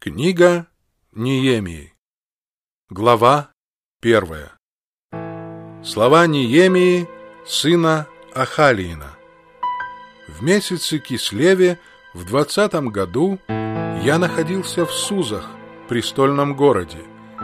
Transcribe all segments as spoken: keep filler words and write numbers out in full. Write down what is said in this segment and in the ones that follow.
Книга Неемии. Глава первая. Слова Неемии, сына Ахалиина. В месяце Кислеве в двадцатом году я находился в Сузах, престольном городе,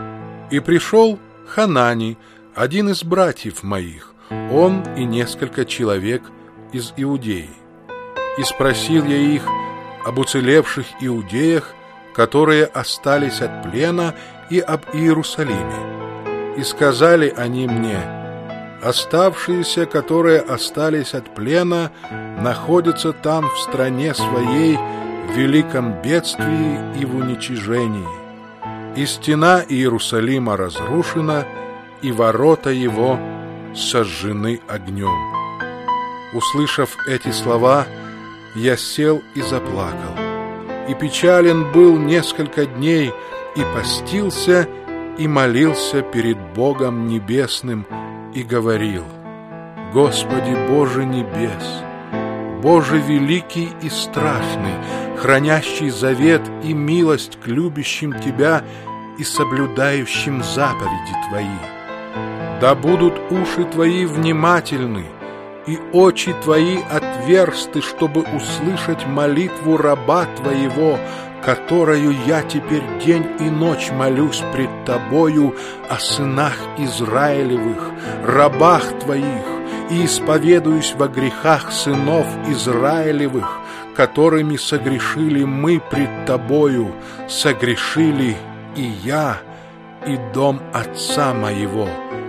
и пришел Ханани, один из братьев моих, он и несколько человек из Иудеи. И спросил я их об уцелевших иудеях, которые остались от плена, и об Иерусалиме. И сказали они мне: оставшиеся, которые остались от плена, находятся там в стране своей в великом бедствии и в уничижении. И стена Иерусалима разрушена, и ворота его сожжены огнем. Услышав эти слова, я сел и заплакал, и печален был несколько дней, и постился, и молился перед Богом Небесным, и говорил: Господи Боже небес, Боже великий и страшный, хранящий завет и милость к любящим Тебя и соблюдающим заповеди Твои, да будут уши Твои внимательны, и очи Твои отверсты, чтобы услышать молитву раба Твоего, которую я теперь день и ночь молюсь пред Тобою о сынах Израилевых, рабах Твоих, и исповедуюсь во грехах сынов Израилевых, которыми согрешили мы пред Тобою, согрешили и я, и дом отца моего.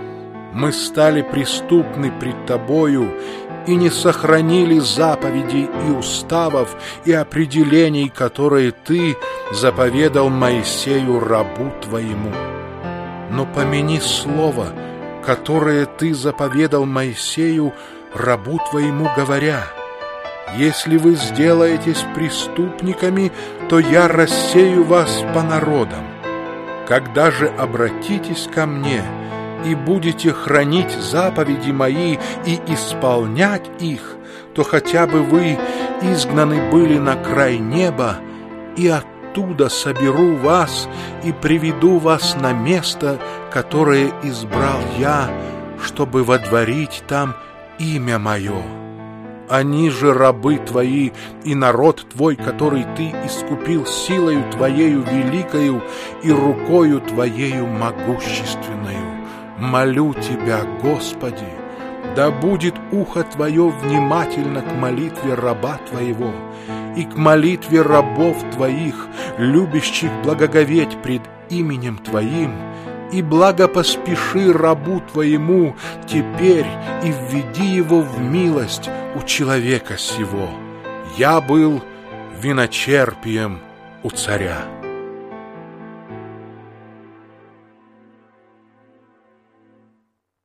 Мы стали преступны пред Тобою и не сохранили заповедей и уставов и определений, которые Ты заповедал Моисею рабу Твоему. Но помяни слово, которое Ты заповедал Моисею рабу Твоему, говоря: если вы сделаетесь преступниками, то я рассею вас по народам. Когда же обратитесь ко мне и будете хранить заповеди мои и исполнять их, то хотя бы вы изгнаны были на край неба, и оттуда соберу вас и приведу вас на место, которое избрал я, чтобы водворить там имя мое. Они же рабы Твои и народ Твой, который Ты искупил силою Твоею великою и рукою Твоею могущественною. Молю Тебя, Господи, да будет ухо Твое внимательно к молитве раба Твоего и к молитве рабов Твоих, любящих благоговеть пред именем Твоим, и благопоспеши рабу Твоему теперь и введи его в милость у человека сего. Я был виночерпием у царя.